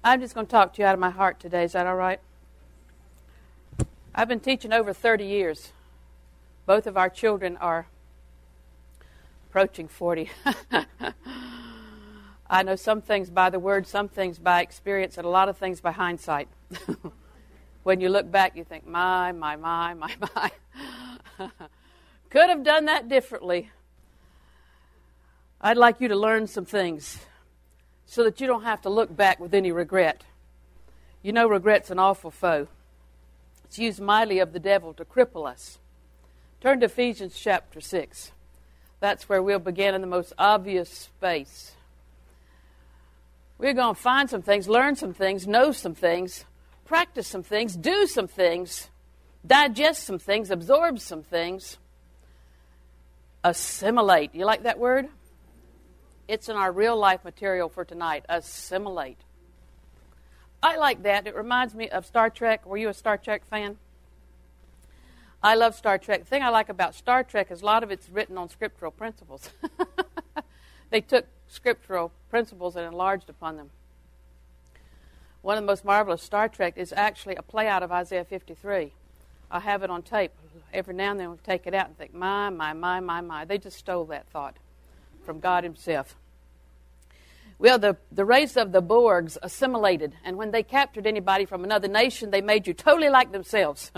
I'm just going to talk to you out of my heart today. Is that all right? I've been teaching over 30 years. Both of our children are approaching 40. I know some things by the word, some things by experience, and a lot of things by hindsight. When you look back, you think, my. Could have done that differently. I'd like you to learn some things so that you don't have to look back with any regret. You know, regret's an awful foe. It's used mightily of the devil to cripple us. Turn to Ephesians chapter 6. That's where we'll begin in the most obvious space. We're going to find some things, learn some things, know some things, practice some things, do some things, digest some things, absorb some things, assimilate. You like that word? It's in our real life material for tonight, assimilate. I like that. It reminds me of Star Trek. Were you a Star Trek fan? I love Star Trek. The thing I like about Star Trek is a lot of it's written on scriptural principles. They took scriptural principles and enlarged upon them. One of the most marvelous Star Trek is actually a play out of Isaiah 53. I have it on tape. Every now and then we'll take it out and think, my. They just stole that thought from God himself. Well, the race of the Borgs assimilated, and when they captured anybody from another nation, they made you totally like themselves.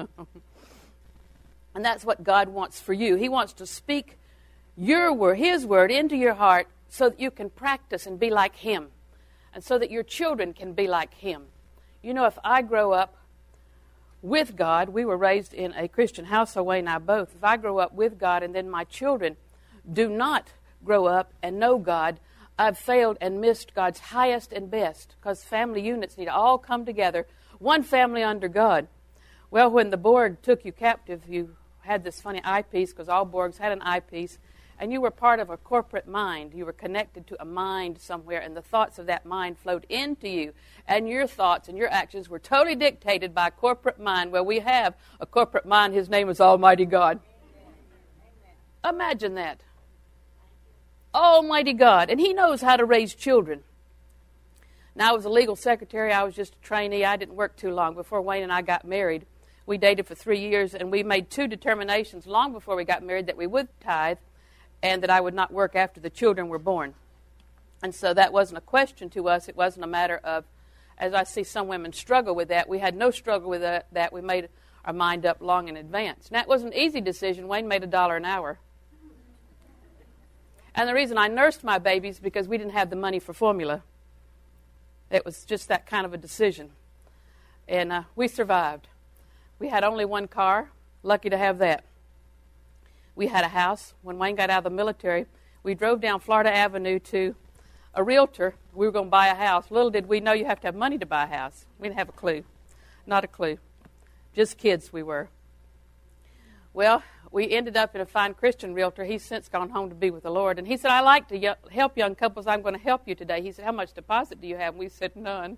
And that's what God wants for you. He wants to speak your word, his word, into your heart so that you can practice and be like him, and so that your children can be like him. You know, if I grow up with God, we were raised in a Christian household, Wayne and I both. If I grow up with God and then my children do not grow up and know God, I've failed and missed God's highest and best, because family units need to all come together, one family under God. Well, when the Borg took you captive, you had this funny eyepiece, because all Borgs had an eyepiece, and you were part of a corporate mind. You were connected to a mind somewhere, and the thoughts of that mind flowed into you, and your thoughts and your actions were totally dictated by a corporate mind. Well, we have a corporate mind. His name is Almighty God. Amen. Imagine that. Almighty God. And he knows how to raise children. Now, I was a legal secretary. I was just a trainee. I didn't work too long. Before Wayne and I got married, we dated for 3 years, and we made 2 determinations long before we got married that we would tithe and that I would not work after the children were born. And so that wasn't a question to us. It wasn't a matter of, as I see some women struggle with that, we had no struggle with that. We made our mind up long in advance. Now, it was an easy decision. Wayne made $1 an hour. And the reason I nursed my babies because we didn't have the money for formula. It was just that kind of a decision. And we survived. We had only one car. Lucky to have that. We had a house. When Wayne got out of the military, we drove down Florida Avenue to a realtor. We were going to buy a house. Little did we know you have to have money to buy a house. We didn't have a clue. Not a clue. Just kids we were. Well, we ended up in a fine Christian realtor. He's since gone home to be with the Lord. And he said, I like to help young couples. I'm going to help you today. He said, how much deposit do you have? And we said, none.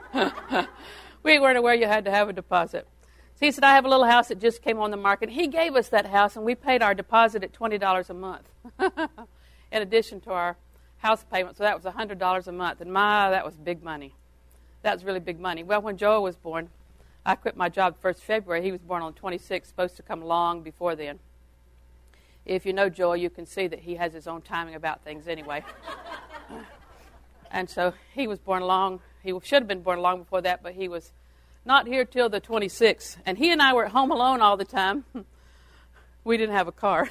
We weren't aware you had to have a deposit. So he said, I have a little house that just came on the market. He gave us that house, and we paid our deposit at $20 a month in addition to our house payment. So that was $100 a month. And that was big money. That was really big money. Well, when Joel was born, I quit my job 1st February. He was born on the 26th, supposed to come long before then. If you know Joel, you can see that he has his own timing about things anyway. And so he was born long. He should have been born long before that, but he was not here till the 26th. And he and I were at home alone all the time. We didn't have a car.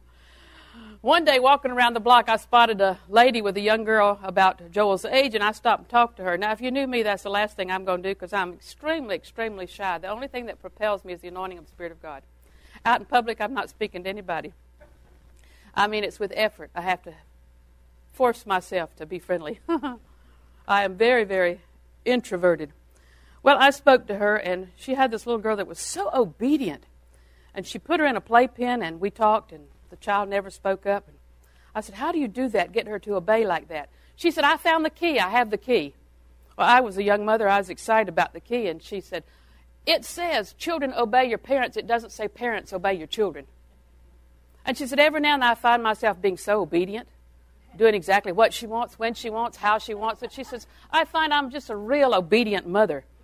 One day, walking around the block, I spotted a lady with a young girl about Joel's age, and I stopped and talked to her. Now, if you knew me, that's the last thing I'm going to do, because I'm extremely, extremely shy. The only thing that propels me is the anointing of the Spirit of God. Out in public, I'm not speaking to anybody. I mean, it's with effort. I have to force myself to be friendly. I am very, very introverted. Well, I spoke to her, and she had this little girl that was so obedient. And she put her in a playpen, and we talked, and the child never spoke up. And I said, how do you do that, get her to obey like that? She said, I found the key. I have the key. Well, I was a young mother. I was excited about the key. And she said, it says children obey your parents. It doesn't say parents obey your children. And she said, every now and then I find myself being so obedient. doing exactly what she wants, when she wants, how she wants it. She says, I find I'm just a real obedient mother.